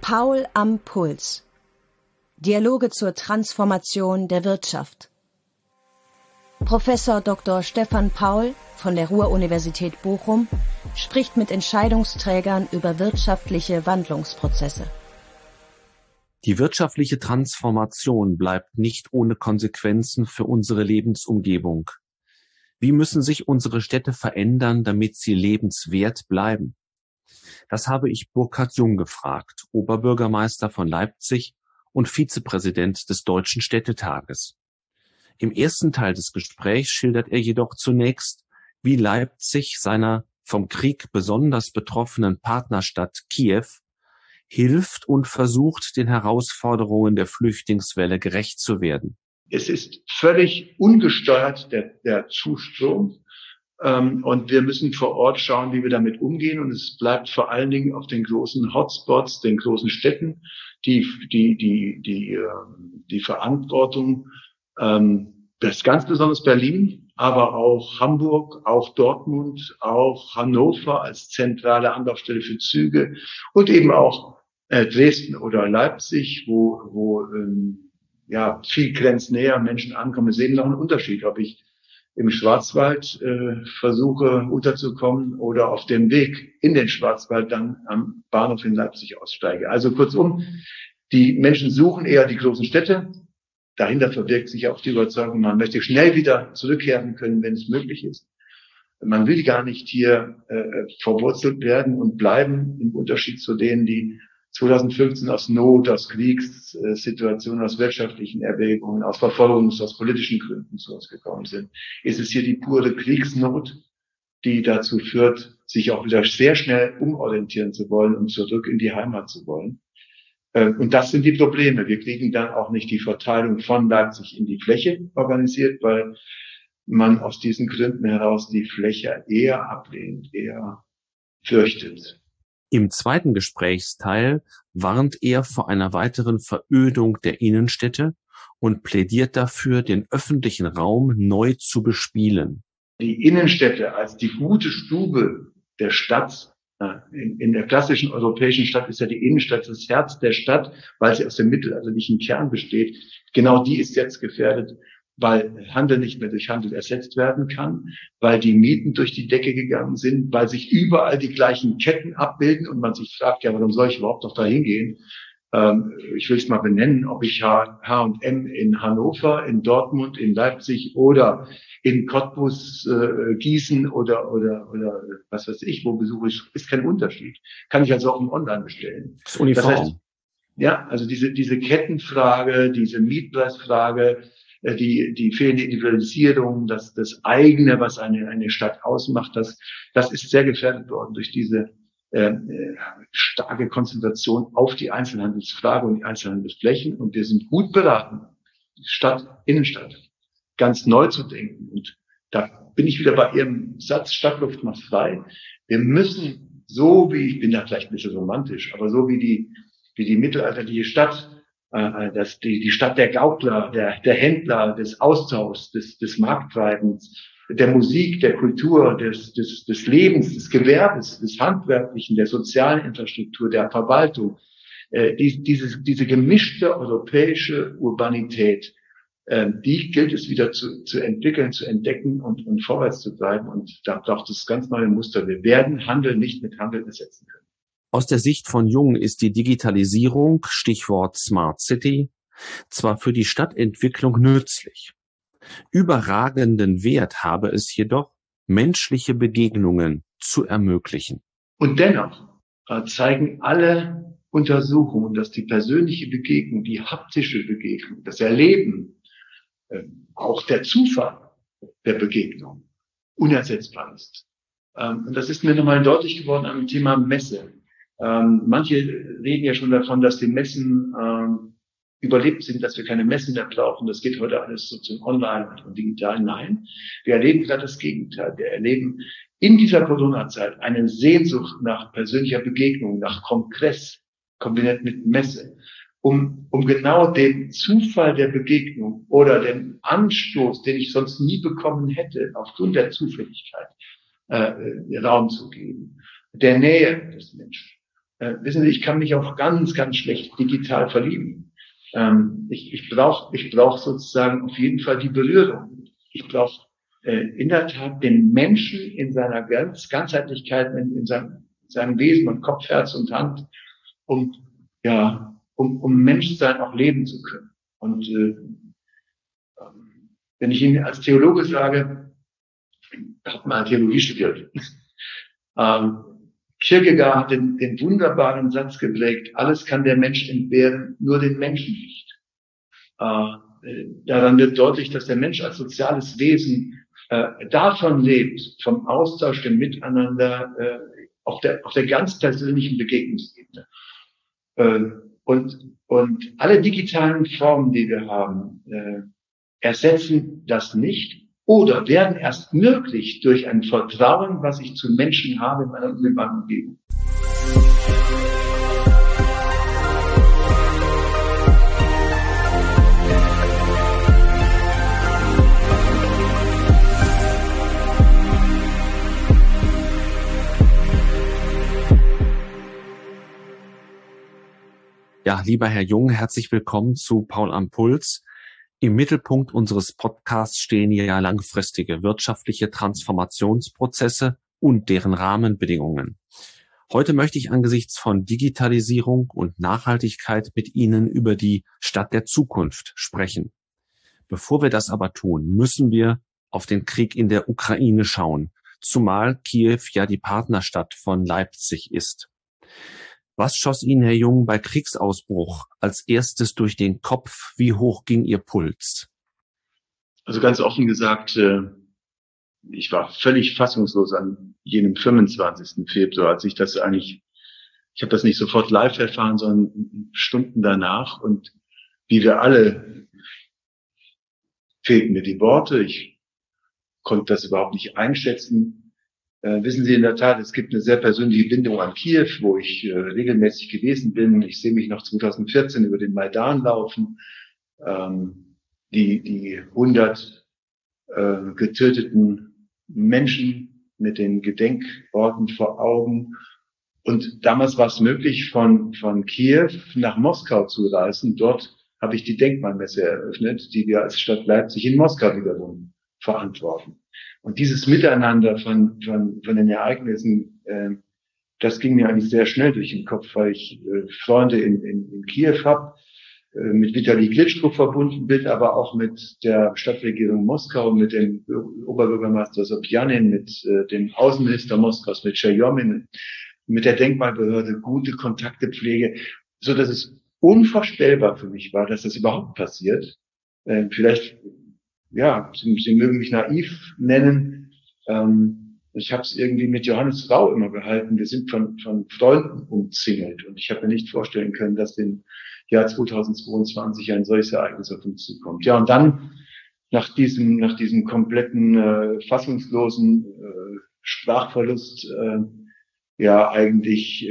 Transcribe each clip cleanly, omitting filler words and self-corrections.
Paul am Puls. Dialoge zur Transformation der Wirtschaft. Professor Dr. Stefan Paul von der Ruhr-Universität Bochum spricht mit Entscheidungsträgern über wirtschaftliche Wandlungsprozesse. Die wirtschaftliche Transformation bleibt nicht ohne Konsequenzen für unsere Lebensumgebung. Wie müssen sich unsere Städte verändern, damit sie lebenswert bleiben? Das habe ich Burkhard Jung gefragt, Oberbürgermeister von Leipzig und Vizepräsident des Deutschen Städtetages. Im ersten Teil des Gesprächs schildert er jedoch zunächst, wie Leipzig seiner vom Krieg besonders betroffenen Partnerstadt Kiew hilft und versucht, den Herausforderungen der Flüchtlingswelle gerecht zu werden. Es ist völlig ungesteuert der Zustrom. Und wir müssen vor Ort schauen, wie wir damit umgehen. Und es bleibt vor allen Dingen auf den großen Hotspots, den großen Städten, die Verantwortung. Das ist ganz besonders Berlin, aber auch Hamburg, auch Dortmund, auch Hannover als zentrale Anlaufstelle für Züge und eben auch Dresden oder Leipzig, wo viel grenznäher Menschen ankommen. Es ist eben noch ein Unterschied, ob ich im Schwarzwald versuche unterzukommen oder auf dem Weg in den Schwarzwald dann am Bahnhof in Leipzig aussteige. Also kurzum, die Menschen suchen eher die großen Städte. Dahinter verbirgt sich auch die Überzeugung, man möchte schnell wieder zurückkehren können, wenn es möglich ist. Man will gar nicht hier verwurzelt werden und bleiben, im Unterschied zu denen, die 2015 aus Not, aus Kriegssituationen, aus wirtschaftlichen Erwägungen, aus Verfolgungs-, aus politischen Gründen zu uns gekommen sind. Ist es hier die pure Kriegsnot, die dazu führt, sich auch wieder sehr schnell umorientieren zu wollen und zurück in die Heimat zu wollen. Und das sind die Probleme. Wir kriegen dann auch nicht die Verteilung von Leipzig in die Fläche organisiert, weil man aus diesen Gründen heraus die Fläche eher ablehnt, eher fürchtet. Im zweiten Gesprächsteil warnt er vor einer weiteren Verödung der Innenstädte und plädiert dafür, den öffentlichen Raum neu zu bespielen. Die Innenstädte als die gute Stube der Stadt, in der klassischen europäischen Stadt ist ja die Innenstadt das Herz der Stadt, weil sie aus dem mittelalterlichen Kern besteht. Genau die ist jetzt gefährdet, weil Handel nicht mehr durch Handel ersetzt werden kann, weil die Mieten durch die Decke gegangen sind, weil sich überall die gleichen Ketten abbilden und man sich fragt, ja, warum soll ich überhaupt noch da hingehen? Ich will es mal benennen, ob ich H&M in Hannover, in Dortmund, in Leipzig oder in Cottbus, Gießen oder was weiß ich, wo besuche ich, ist kein Unterschied. Kann ich also auch im Online bestellen. Das ist uniform. Das heißt, ja, also diese Kettenfrage, diese Mietpreisfrage, die fehlende Individualisierung, das eigene, was eine Stadt ausmacht, das ist sehr gefährdet worden durch diese starke Konzentration auf die Einzelhandelsfrage und die Einzelhandelsflächen. Und wir sind gut beraten, Innenstadt ganz neu zu denken. Und da bin ich wieder bei Ihrem Satz, Stadtluft macht frei. Wir müssen ich bin da vielleicht ein bisschen romantisch, aber so wie die mittelalterliche Stadt, die Stadt der Gaukler, der Händler, des Austauschs, des Markttreibens, der Musik, der Kultur, des Lebens, des Gewerbes, des Handwerklichen, der sozialen Infrastruktur, der Verwaltung, diese gemischte europäische Urbanität, die gilt es wieder zu entwickeln, zu entdecken und vorwärts zu treiben. Und da braucht es ganz neue Muster. Wir werden Handel nicht mit Handel ersetzen können. Aus der Sicht von Jung ist die Digitalisierung, Stichwort Smart City, zwar für die Stadtentwicklung nützlich. Überragenden Wert habe es jedoch, menschliche Begegnungen zu ermöglichen. Und dennoch zeigen alle Untersuchungen, dass die persönliche Begegnung, die haptische Begegnung, das Erleben, auch der Zufall der Begegnung unersetzbar ist. Und das ist mir nochmal deutlich geworden am Thema Messe. Manche reden ja schon davon, dass die Messen überlebt sind, dass wir keine Messen mehr brauchen. Das geht heute alles so zum Online und digital. Nein, wir erleben gerade das Gegenteil. Wir erleben in dieser Corona-Zeit eine Sehnsucht nach persönlicher Begegnung, nach Kongress, kombiniert mit Messe, um genau den Zufall der Begegnung oder den Anstoß, den ich sonst nie bekommen hätte, aufgrund der Zufälligkeit, Raum zu geben, der Nähe des Menschen. wissen Sie, ich kann mich auch ganz, ganz schlecht digital verlieben. Ich brauch sozusagen auf jeden Fall die Berührung. Ich brauche in der Tat den Menschen in seiner Ganzheitlichkeit, in seinem Wesen und Kopf, Herz und Hand, um Menschsein auch leben zu können. Und wenn ich Ihnen als Theologe sage, ich habe mal Theologie studiert, Kierkegaard hat den wunderbaren Satz geprägt: Alles kann der Mensch entbehren, nur den Menschen nicht. Daran wird deutlich, dass der Mensch als soziales Wesen davon lebt, vom Austausch, dem Miteinander, auf der ganz persönlichen Begegnungsebene. Und alle digitalen Formen, die wir haben, ersetzen das nicht oder werden erst möglich durch ein Vertrauen, was ich zu Menschen habe in meiner unmittelbaren Umgebung. Ja, lieber Herr Jung, herzlich willkommen zu Paul am Puls. Im Mittelpunkt unseres Podcasts stehen ja langfristige wirtschaftliche Transformationsprozesse und deren Rahmenbedingungen. Heute möchte ich angesichts von Digitalisierung und Nachhaltigkeit mit Ihnen über die Stadt der Zukunft sprechen. Bevor wir das aber tun, müssen wir auf den Krieg in der Ukraine schauen, zumal Kiew ja die Partnerstadt von Leipzig ist. Was schoss Ihnen, Herr Jung, bei Kriegsausbruch als erstes durch den Kopf? Wie hoch ging Ihr Puls? Also ganz offen gesagt, ich war völlig fassungslos an jenem 25. Februar, als ich habe das nicht sofort live erfahren, sondern Stunden danach. Und wie wir alle fehlten mir die Worte. Ich konnte das überhaupt nicht einschätzen. Wissen Sie, in der Tat, es gibt eine sehr persönliche Bindung an Kiew, wo ich regelmäßig gewesen bin. Ich sehe mich noch 2014 über den Maidan laufen, die 100 getöteten Menschen mit den Gedenkorten vor Augen. Und damals war es möglich, von Kiew nach Moskau zu reisen. Dort habe ich die Denkmalmesse eröffnet, die wir als Stadt Leipzig in Moskau wiederum verantworten. Und dieses Miteinander von den Ereignissen, das ging mir eigentlich sehr schnell durch den Kopf, weil ich Freunde in Kiew habe, mit Vitali Klitschko verbunden bin, aber auch mit der Stadtregierung Moskau, mit dem Oberbürgermeister Sobjanin, mit dem Außenminister Moskaus, mit Scherjomin, mit der Denkmalbehörde, gute Kontakte pflege, so dass es unvorstellbar für mich war, dass das überhaupt passiert. Vielleicht, ja, Sie mögen mich naiv nennen. Ich habe es irgendwie mit Johannes Rau immer gehalten. Wir sind von Freunden umzingelt. Und ich habe mir nicht vorstellen können, dass im Jahr 2022 ein solches Ereignis auf uns zukommt. Ja, und dann nach diesem kompletten fassungslosen Sprachverlust eigentlich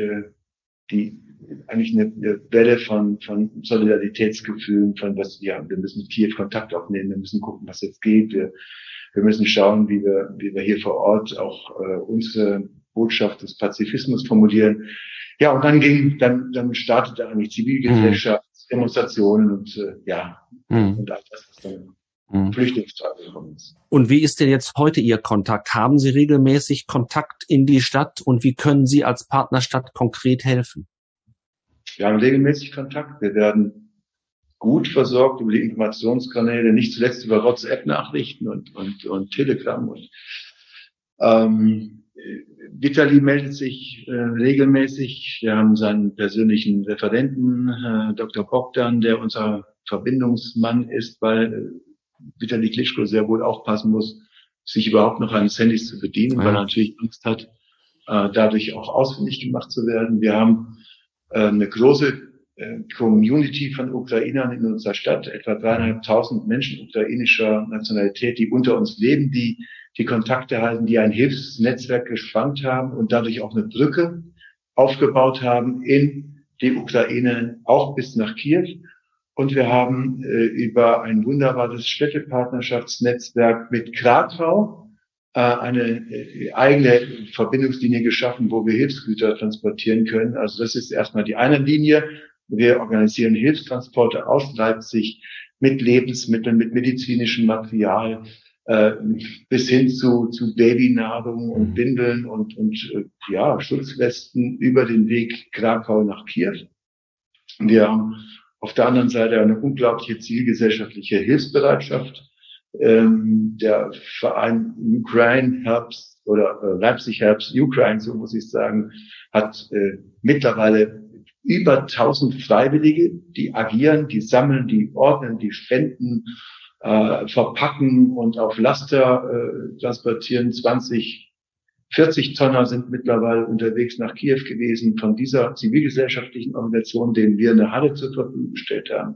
eine Welle von Solidaritätsgefühlen, wir müssen mit Kiew Kontakt aufnehmen, wir müssen gucken, was jetzt geht, wir müssen schauen, wie wir hier vor Ort auch unsere Botschaft des Pazifismus formulieren. Ja, und dann startete eigentlich Zivilgesellschaft, Demonstrationen und all das, was dann Flüchtlingsfrage gekommen ist. Und wie ist denn jetzt heute Ihr Kontakt? Haben Sie regelmäßig Kontakt in die Stadt und wie können Sie als Partnerstadt konkret helfen? Wir haben regelmäßig Kontakt. Wir werden gut versorgt über die Informationskanäle, nicht zuletzt über WhatsApp-Nachrichten und Telegram. Und Vitali meldet sich regelmäßig. Wir haben seinen persönlichen Referenten, Dr. Bogdan, der unser Verbindungsmann ist, weil Vitali Klitschko sehr wohl aufpassen muss, sich überhaupt noch eines Handys zu bedienen, weil er natürlich Angst hat, dadurch auch ausfindig gemacht zu werden. Wir haben eine große Community von Ukrainern in unserer Stadt, etwa 3.500 Menschen ukrainischer Nationalität, die unter uns leben, die Kontakte halten, die ein Hilfsnetzwerk gespannt haben und dadurch auch eine Brücke aufgebaut haben in die Ukraine, auch bis nach Kiew. Und wir haben über ein wunderbares Städtepartnerschaftsnetzwerk mit Krakau eine eigene Verbindungslinie geschaffen, wo wir Hilfsgüter transportieren können. Also das ist erstmal die eine Linie. Wir organisieren Hilfstransporte aus Leipzig mit Lebensmitteln, mit medizinischem Material, bis hin zu Babynahrung und Windeln und Schutzwesten über den Weg Krakau nach Kiew. Wir haben auf der anderen Seite eine unglaubliche zivilgesellschaftliche Hilfsbereitschaft. Der Verein Ukraine Helps oder Leipzig Helps Ukraine, so muss ich sagen, hat mittlerweile über 1000 Freiwillige, die agieren, die sammeln, die ordnen, die spenden, verpacken und auf Laster transportieren. 40 Tonner sind mittlerweile unterwegs nach Kiew gewesen von dieser zivilgesellschaftlichen Organisation, denen wir eine Halle zur Verfügung gestellt haben.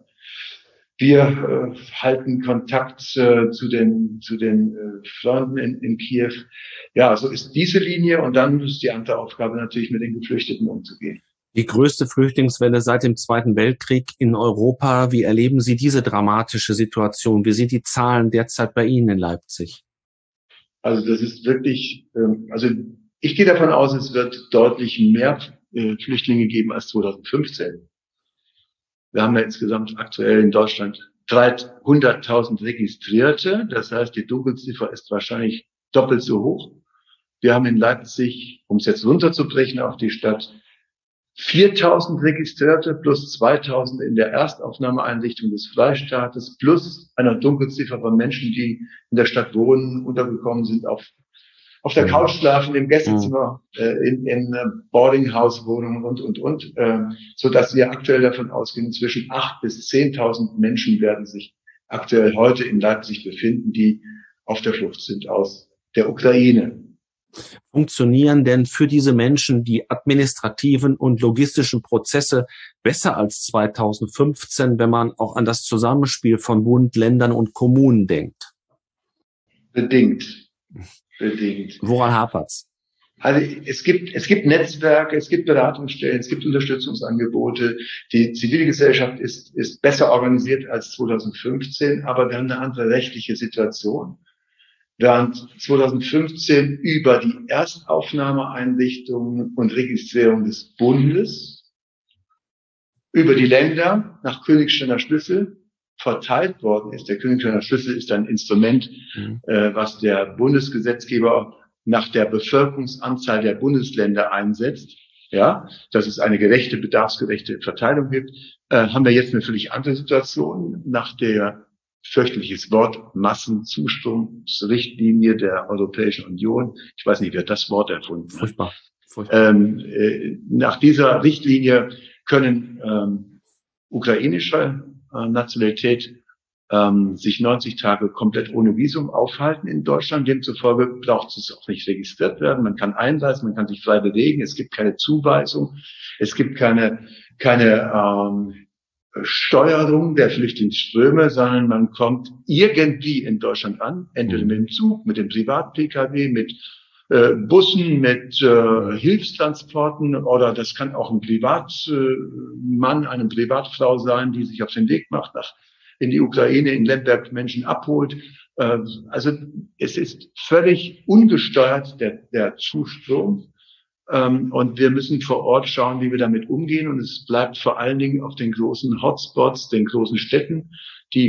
Wir halten Kontakt zu den Freunden in Kiew. Ja, so ist diese Linie, und dann ist die andere Aufgabe natürlich, mit den Geflüchteten umzugehen. Die größte Flüchtlingswelle seit dem Zweiten Weltkrieg in Europa. Wie erleben Sie diese dramatische Situation? Wie sind die Zahlen derzeit bei Ihnen in Leipzig? Also das ist wirklich, ich gehe davon aus, es wird deutlich mehr Flüchtlinge geben als 2015. Wir haben ja insgesamt aktuell in Deutschland 300.000 Registrierte. Das heißt, die Dunkelziffer ist wahrscheinlich doppelt so hoch. Wir haben in Leipzig, um es jetzt runterzubrechen auf die Stadt, 4.000 Registrierte plus 2.000 in der Erstaufnahmeeinrichtung des Freistaates plus einer Dunkelziffer von Menschen, die in der Stadt wohnen, untergekommen sind, auf der Couch schlafen, im Gästezimmer, in Boardinghouse-Wohnungen und, so dass wir aktuell davon ausgehen, zwischen 8.000 bis 10.000 Menschen werden sich aktuell heute in Leipzig befinden, die auf der Flucht sind aus der Ukraine. Funktionieren denn für diese Menschen die administrativen und logistischen Prozesse besser als 2015, wenn man auch an das Zusammenspiel von Bund, Ländern und Kommunen denkt? Bedingt. Woran hapert's? Also es gibt Netzwerke, es gibt Beratungsstellen, es gibt Unterstützungsangebote. Die Zivilgesellschaft ist besser organisiert als 2015, aber wir haben eine andere rechtliche Situation. Während 2015 über die Erstaufnahmeeinrichtungen und Registrierung des Bundes, über die Länder nach Königsteiner Schlüssel verteilt worden ist. Der Königsteiner Schlüssel ist ein Instrument, was der Bundesgesetzgeber nach der Bevölkerungsanzahl der Bundesländer einsetzt. Ja, dass es eine gerechte, bedarfsgerechte Verteilung gibt. Haben wir jetzt eine völlig andere Situation nach der fürchterliches Wort, Massenzuströmungsrichtlinie der Europäischen Union. Ich weiß nicht, wer das Wort erfunden hat. Furchtbar. Nach dieser Richtlinie können ukrainische Nationalität sich 90 Tage komplett ohne Visum aufhalten in Deutschland. Demzufolge braucht es auch nicht registriert werden. Man kann einreisen, man kann sich frei bewegen. Es gibt keine Zuweisung. Es gibt keine Steuerung der Flüchtlingsströme, sondern man kommt irgendwie in Deutschland an, entweder mit dem Zug, mit dem Privat-Pkw, mit Bussen, mit Hilfstransporten, oder das kann auch ein Privatmann, eine Privatfrau sein, die sich auf den Weg macht in die Ukraine, in Lemberg Menschen abholt. Also es ist völlig ungesteuert der Zustrom. Und wir müssen vor Ort schauen, wie wir damit umgehen. Und es bleibt vor allen Dingen auf den großen Hotspots, den großen Städten, die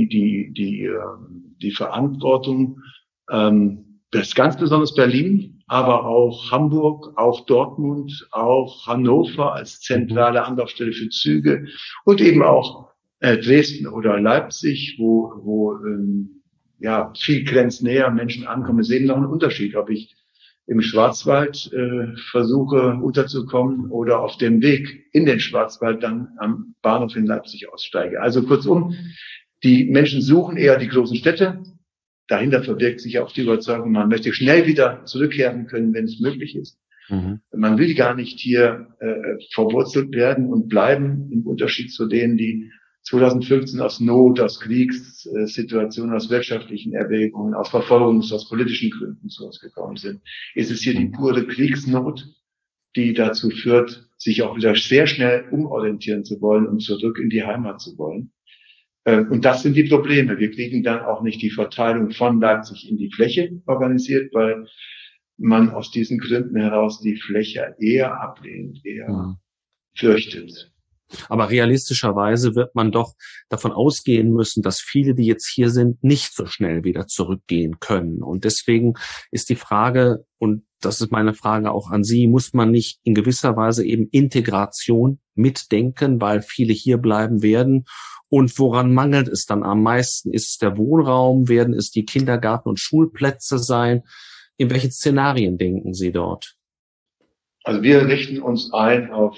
Verantwortung. Das ist ganz besonders Berlin, aber auch Hamburg, auch Dortmund, auch Hannover als zentrale Anlaufstelle für Züge und eben auch Dresden oder Leipzig, wo viel grenznäher Menschen ankommen. Es ist eben noch ein Unterschied, ob ich im Schwarzwald versuche unterzukommen oder auf dem Weg in den Schwarzwald dann am Bahnhof in Leipzig aussteige. Also kurzum, die Menschen suchen eher die großen Städte. Dahinter verbirgt sich auch die Überzeugung, man möchte schnell wieder zurückkehren können, wenn es möglich ist. Man will gar nicht hier verwurzelt werden und bleiben, im Unterschied zu denen, die 2015 aus Not, aus Kriegssituationen, aus wirtschaftlichen Erwägungen, aus Verfolgungs-, aus politischen Gründen zu uns gekommen sind. Ist es hier die pure Kriegsnot, die dazu führt, sich auch wieder sehr schnell umorientieren zu wollen und zurück in die Heimat zu wollen. Und das sind die Probleme. Wir kriegen dann auch nicht die Verteilung von Leipzig in die Fläche organisiert, weil man aus diesen Gründen heraus die Fläche eher ablehnt, eher fürchtet. Aber realistischerweise wird man doch davon ausgehen müssen, dass viele, die jetzt hier sind, nicht so schnell wieder zurückgehen können. Und deswegen ist die Frage, und das ist meine Frage auch an Sie, muss man nicht in gewisser Weise eben Integration mitdenken, weil viele hier bleiben werden? Und woran mangelt es dann am meisten? Ist es der Wohnraum? Werden es die Kindergarten- und Schulplätze sein? In welchen Szenarien denken Sie dort? Also wir richten uns ein auf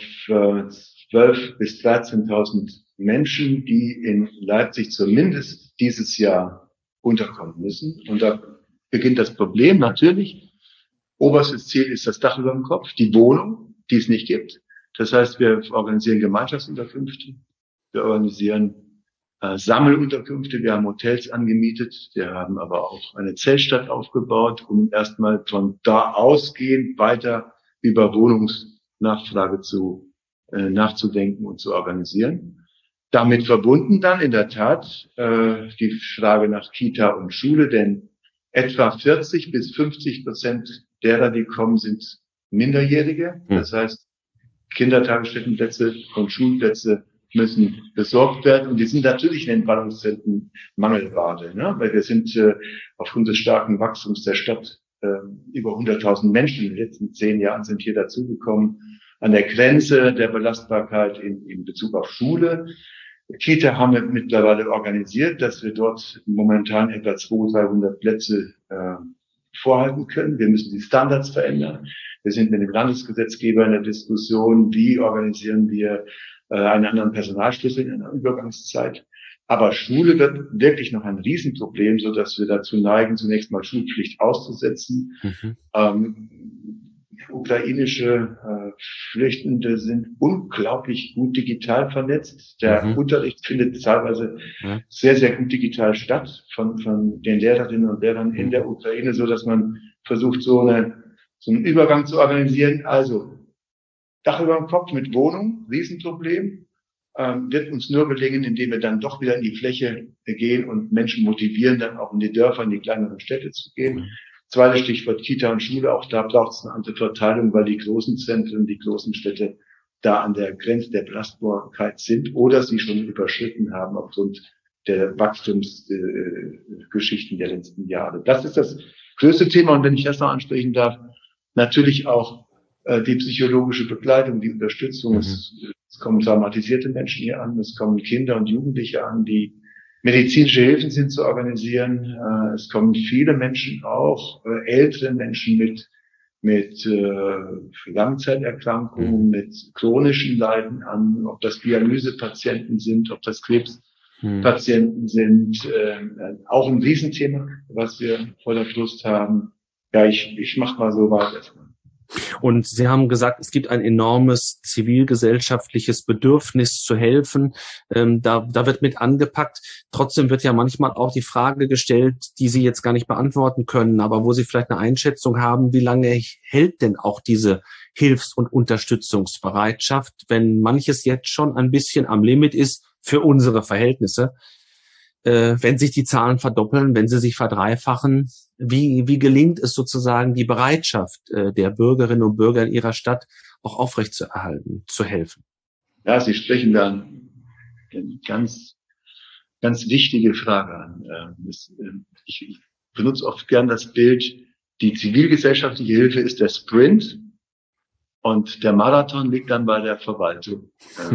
12.000 bis 13.000 Menschen, die in Leipzig zumindest dieses Jahr unterkommen müssen. Und da beginnt das Problem natürlich. Oberstes Ziel ist das Dach über dem Kopf, die Wohnung, die es nicht gibt. Das heißt, wir organisieren Gemeinschaftsunterkünfte, wir organisieren Sammelunterkünfte, wir haben Hotels angemietet, wir haben aber auch eine Zeltstadt aufgebaut, um erstmal von da ausgehend weiter über Wohnungsnachfrage nachzudenken und zu organisieren. Damit verbunden dann in der Tat die Frage nach Kita und Schule, denn etwa 40 bis 50% derer, die kommen, sind Minderjährige. Das heißt, Kindertagesstättenplätze und Schulplätze müssen besorgt werden. Und die sind natürlich in den Ballungszentren Mangelware, ne? Weil wir sind aufgrund des starken Wachstums der Stadt über 100.000 Menschen in den letzten 10 Jahren sind hier dazugekommen, an der Grenze der Belastbarkeit in Bezug auf Schule. Kita haben wir mittlerweile organisiert, dass wir dort momentan etwa 200-300 Plätze vorhalten können. Wir müssen die Standards verändern. Wir sind mit dem Landesgesetzgeber in der Diskussion, wie organisieren wir einen anderen Personalschlüssel in einer Übergangszeit. Aber Schule wird wirklich noch ein Riesenproblem, so dass wir dazu neigen, zunächst mal Schulpflicht auszusetzen. Ukrainische Flüchtende sind unglaublich gut digital vernetzt. Der Unterricht findet teilweise sehr, sehr gut digital statt von den Lehrerinnen und Lehrern in der Ukraine, so dass man versucht, so einen Übergang zu organisieren. Also Dach über dem Kopf mit Wohnung, Riesenproblem, wird uns nur gelingen, indem wir dann doch wieder in die Fläche gehen und Menschen motivieren, dann auch in die Dörfer, in die kleineren Städte zu gehen. Zweites Stichwort Kita und Schule, auch da braucht es eine andere Verteilung, weil die großen Zentren, die großen Städte da an der Grenze der Belastbarkeit sind oder sie schon überschritten haben aufgrund der Wachstumsgeschichten der letzten Jahre. Das ist das größte Thema und wenn ich das noch ansprechen darf, natürlich auch die psychologische Begleitung, die Unterstützung. Es kommen traumatisierte Menschen hier an, es kommen Kinder und Jugendliche an, die medizinische Hilfen sind zu organisieren. Es kommen viele Menschen auch, ältere Menschen mit Langzeiterkrankungen, mit chronischen Leiden an, ob das Dialysepatienten sind, ob das Krebspatienten sind. Auch ein Riesenthema, was wir vor der Brust haben. Ja, ich mach mal so weiter. Und Sie haben gesagt, es gibt ein enormes zivilgesellschaftliches Bedürfnis zu helfen. Da wird mit angepackt. Trotzdem wird ja manchmal auch die Frage gestellt, die Sie jetzt gar nicht beantworten können, aber wo Sie vielleicht eine Einschätzung haben, wie lange hält denn auch diese Hilfs- und Unterstützungsbereitschaft, wenn manches jetzt schon ein bisschen am Limit ist für unsere Verhältnisse? Wenn sich die Zahlen verdoppeln, wenn sie sich verdreifachen, wie gelingt es sozusagen, die Bereitschaft der Bürgerinnen und Bürger in ihrer Stadt auch aufrechtzuerhalten, zu helfen? Ja, Sie sprechen da eine ganz, ganz wichtige Frage an. Ich benutze oft gern das Bild, die zivilgesellschaftliche Hilfe ist der Sprint und der Marathon liegt dann bei der Verwaltung.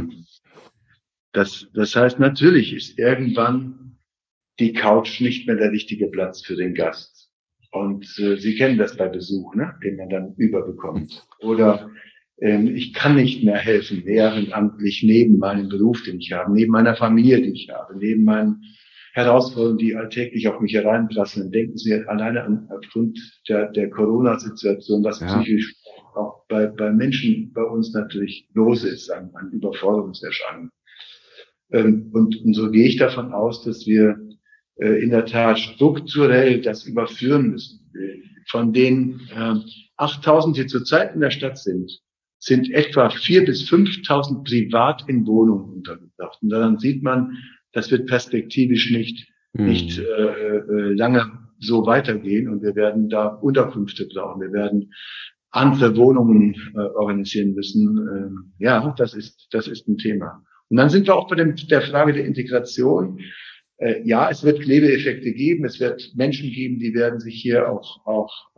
Das heißt, natürlich ist irgendwann die Couch nicht mehr der richtige Platz für den Gast. Und Sie kennen das bei Besuch, ne, den man dann überbekommt. Oder ich kann nicht mehr helfen, ehrenamtlich neben meinem Beruf, den ich habe, neben meiner Familie, die ich habe, neben meinen Herausforderungen, die alltäglich auf mich hereinprasseln. Denken Sie alleine aufgrund der Corona-Situation, was psychisch auch bei Menschen bei uns natürlich los ist, an Überforderungserscheinungen. Und so gehe ich davon aus, dass wir in der Tat strukturell das überführen müssen. Von den 8.000, die zurzeit in der Stadt sind etwa 4.000 bis 5.000 privat in Wohnungen untergebracht. Und daran sieht man, das wird perspektivisch nicht lange so weitergehen und wir werden da Unterkünfte brauchen. Wir werden andere Wohnungen organisieren müssen. Ja, das ist ein Thema. Und dann sind wir auch bei der Frage der Integration. Ja, es wird Klebeeffekte geben. Es wird Menschen geben, die werden sich hier auch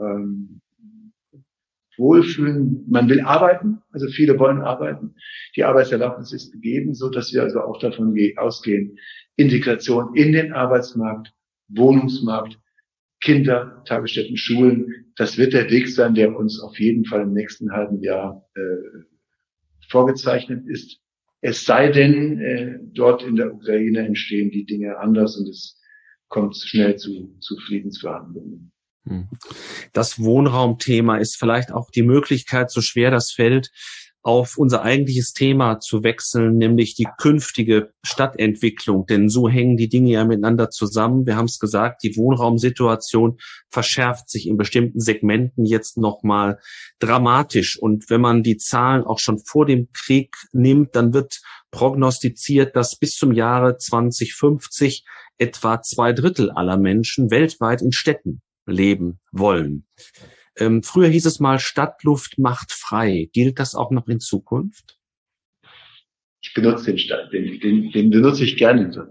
wohlfühlen. Man will arbeiten, also viele wollen arbeiten. Die Arbeitserlaubnis ist gegeben, so dass wir also auch davon ausgehen, Integration in den Arbeitsmarkt, Wohnungsmarkt, Kinder, Tagesstätten, Schulen, das wird der Weg sein, der uns auf jeden Fall im nächsten halben Jahr vorgezeichnet ist. Es sei denn, dort in der Ukraine entstehen die Dinge anders und es kommt schnell zu Friedensverhandlungen. Das Wohnraumthema ist vielleicht auch die Möglichkeit, so schwer das fällt, auf unser eigentliches Thema zu wechseln, nämlich die künftige Stadtentwicklung. Denn so hängen die Dinge ja miteinander zusammen. Wir haben es gesagt, die Wohnraumsituation verschärft sich in bestimmten Segmenten jetzt nochmal dramatisch. Und wenn man die Zahlen auch schon vor dem Krieg nimmt, dann wird prognostiziert, dass bis zum Jahre 2050 etwa 2/3 aller Menschen weltweit in Städten leben wollen. Früher hieß es mal, Stadtluft macht frei. Gilt das auch noch in Zukunft? Ich benutze den benutze ich gerne.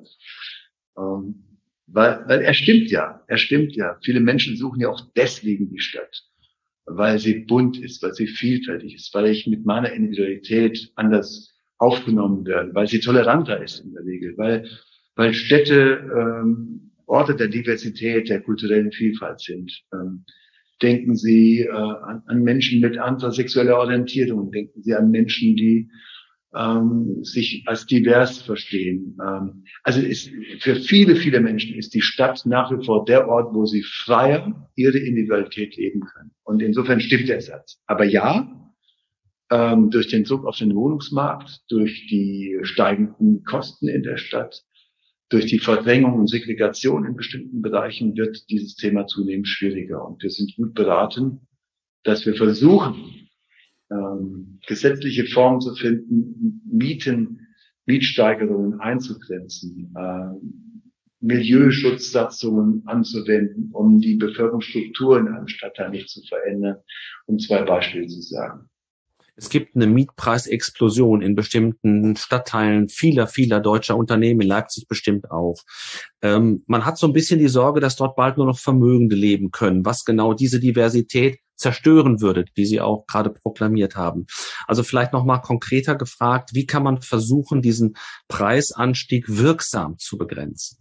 Weil er stimmt ja. Viele Menschen suchen ja auch deswegen die Stadt, weil sie bunt ist, weil sie vielfältig ist, weil ich mit meiner Individualität anders aufgenommen werde, weil sie toleranter ist in der Regel, weil Städte Orte der Diversität, der kulturellen Vielfalt sind. Denken Sie an Menschen mit anderer sexueller Orientierung. Denken Sie an Menschen, die sich als divers verstehen. Also für viele Menschen ist die Stadt nach wie vor der Ort, wo sie freier ihre Individualität leben können. Und insofern stimmt der Satz. Aber ja, durch den Druck auf den Wohnungsmarkt, durch die steigenden Kosten in der Stadt, durch die Verdrängung und Segregation in bestimmten Bereichen wird dieses Thema zunehmend schwieriger. Und wir sind gut beraten, dass wir versuchen, gesetzliche Formen zu finden, Mietsteigerungen einzugrenzen, Milieuschutzsatzungen anzuwenden, um die Bevölkerungsstruktur in einem Stadtteil nicht zu verändern, um 2 Beispiele zu sagen. Es gibt eine Mietpreisexplosion in bestimmten Stadtteilen vieler deutscher Unternehmen, in Leipzig bestimmt auch. Man hat so ein bisschen die Sorge, dass dort bald nur noch Vermögende leben können, was genau diese Diversität zerstören würde, die Sie auch gerade proklamiert haben. Also vielleicht noch mal konkreter gefragt, wie kann man versuchen, diesen Preisanstieg wirksam zu begrenzen?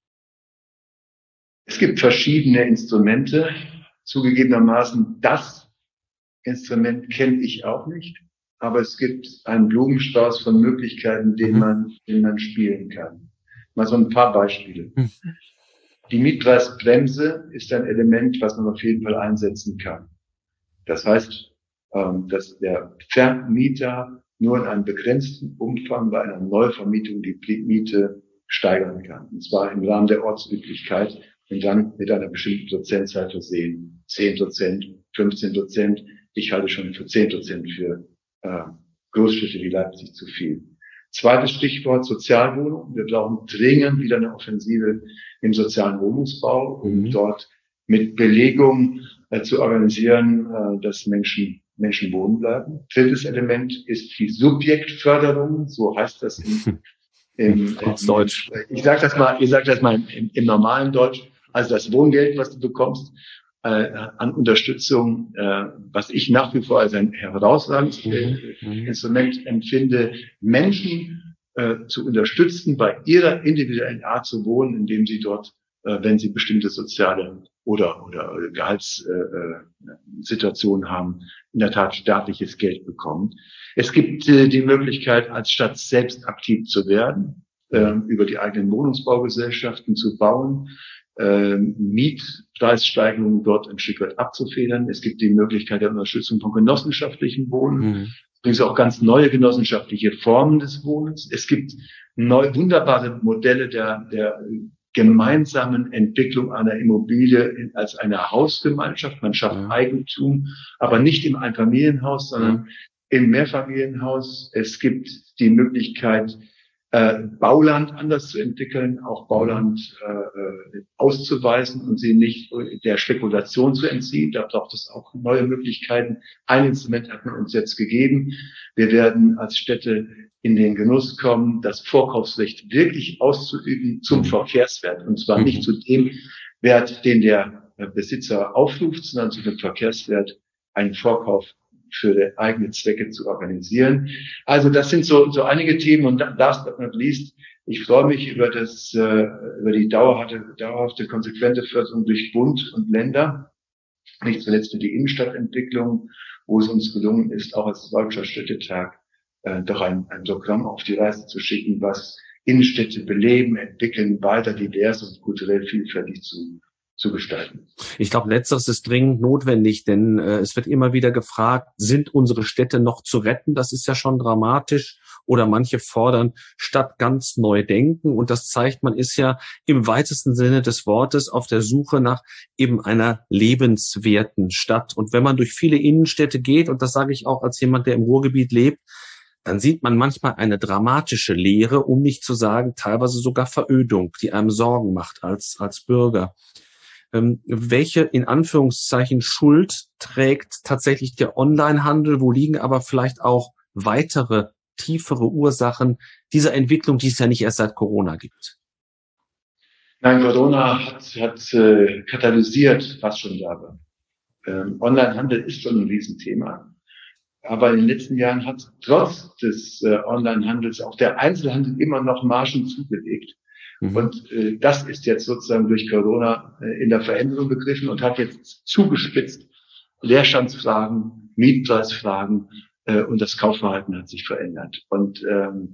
Es gibt verschiedene Instrumente, zugegebenermaßen das Instrument kenne ich auch nicht, aber es gibt einen Blumenstrauß von Möglichkeiten, den man spielen kann. Mal so ein paar Beispiele. Die Mietpreisbremse ist ein Element, was man auf jeden Fall einsetzen kann. Das heißt, dass der Vermieter nur in einem begrenzten Umfang bei einer Neuvermietung die Miete steigern kann. Und zwar im Rahmen der Ortsüblichkeit und dann mit einer bestimmten Prozentzahl versehen. 10%, 15%. Ich halte schon für 10% für Großstädte wie Leipzig zu viel. Zweites Stichwort Sozialwohnung. Wir brauchen dringend wieder eine Offensive im sozialen Wohnungsbau, um dort mit Belegung zu organisieren, dass Menschen wohnen bleiben. Drittes Element ist die Subjektförderung, so heißt das im Deutsch. Ich sage das mal im normalen Deutsch. Also das Wohngeld, was du bekommst, an Unterstützung, was ich nach wie vor als ein herausragendes Instrument empfinde, Menschen zu unterstützen, bei ihrer individuellen Art zu wohnen, indem sie dort, wenn sie bestimmte soziale oder Gehaltssituationen haben, in der Tat staatliches Geld bekommen. Es gibt die Möglichkeit, als Stadt selbst aktiv zu werden, über die eigenen Wohnungsbaugesellschaften zu bauen, Mietpreissteigerungen dort ein Stück weit abzufedern. Es gibt die Möglichkeit der Unterstützung von genossenschaftlichen Wohnen, übrigens auch ganz neue genossenschaftliche Formen des Wohnens. Es gibt wunderbare Modelle der gemeinsamen Entwicklung einer Immobilie als eine Hausgemeinschaft. Man schafft Eigentum, aber nicht im Einfamilienhaus, sondern im Mehrfamilienhaus. Es gibt die Möglichkeit, Bauland anders zu entwickeln, auch Bauland auszuweisen und sie nicht der Spekulation zu entziehen. Da braucht es auch neue Möglichkeiten. Ein Instrument hat man uns jetzt gegeben. Wir werden als Städte in den Genuss kommen, das Vorkaufsrecht wirklich auszuüben zum Verkehrswert. Und zwar nicht zu dem Wert, den der Besitzer aufruft, sondern zu dem Verkehrswert, einen Vorkauf für eigene Zwecke zu organisieren. Also das sind so einige Themen, und last but not least, ich freue mich über die dauerhafte, konsequente Förderung durch Bund und Länder, nicht zuletzt für die Innenstadtentwicklung, wo es uns gelungen ist, auch als Deutscher Städtetag doch ein Programm auf die Reise zu schicken, was Innenstädte beleben, entwickeln, weiter divers und kulturell vielfältig zu gestalten. Ich glaube, letzteres ist dringend notwendig, denn es wird immer wieder gefragt, sind unsere Städte noch zu retten? Das ist ja schon dramatisch. Oder manche fordern Stadt ganz neu denken. Und das zeigt, man ist ja im weitesten Sinne des Wortes auf der Suche nach eben einer lebenswerten Stadt. Und wenn man durch viele Innenstädte geht, und das sage ich auch als jemand, der im Ruhrgebiet lebt, dann sieht man manchmal eine dramatische Leere, um nicht zu sagen, teilweise sogar Verödung, die einem Sorgen macht als Bürger. Welche, in Anführungszeichen, Schuld trägt tatsächlich der Onlinehandel? Wo liegen aber vielleicht auch weitere, tiefere Ursachen dieser Entwicklung, die es ja nicht erst seit Corona gibt? Nein, Corona hat katalysiert, was schon da war. Onlinehandel ist schon ein Riesenthema. Aber in den letzten Jahren hat trotz des Onlinehandels auch der Einzelhandel immer noch Margen zugelegt. Und das ist jetzt sozusagen durch Corona in der Veränderung begriffen und hat jetzt zugespitzt. Leerstandsfragen, Mietpreisfragen und das Kaufverhalten hat sich verändert. Und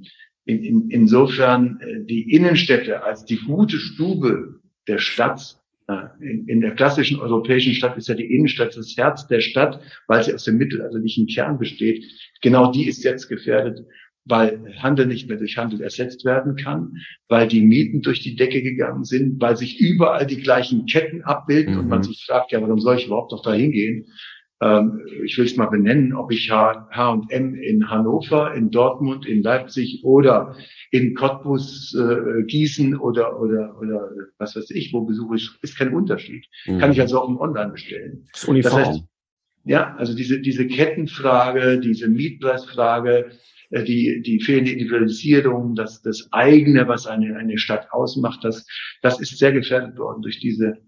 insofern die Innenstädte als die gute Stube der Stadt, in der klassischen europäischen Stadt ist ja die Innenstadt das Herz der Stadt, weil sie aus dem mittelalterlichen Kern besteht. Genau die ist jetzt gefährdet, weil Handel nicht mehr durch Handel ersetzt werden kann, weil die Mieten durch die Decke gegangen sind, weil sich überall die gleichen Ketten abbilden und man sich fragt, ja, warum soll ich überhaupt noch da hingehen? Ich will es mal benennen, ob ich H&M in Hannover, in Dortmund, in Leipzig oder in Cottbus, Gießen oder was weiß ich, wo besuche ich, ist kein Unterschied. Kann ich also auch im Online bestellen. Das ist uniform. Das heißt, ja, also diese Kettenfrage, diese Mietpreisfrage, die fehlende Individualisierung, das eigene, was eine Stadt ausmacht, das ist sehr gefährdet worden durch diese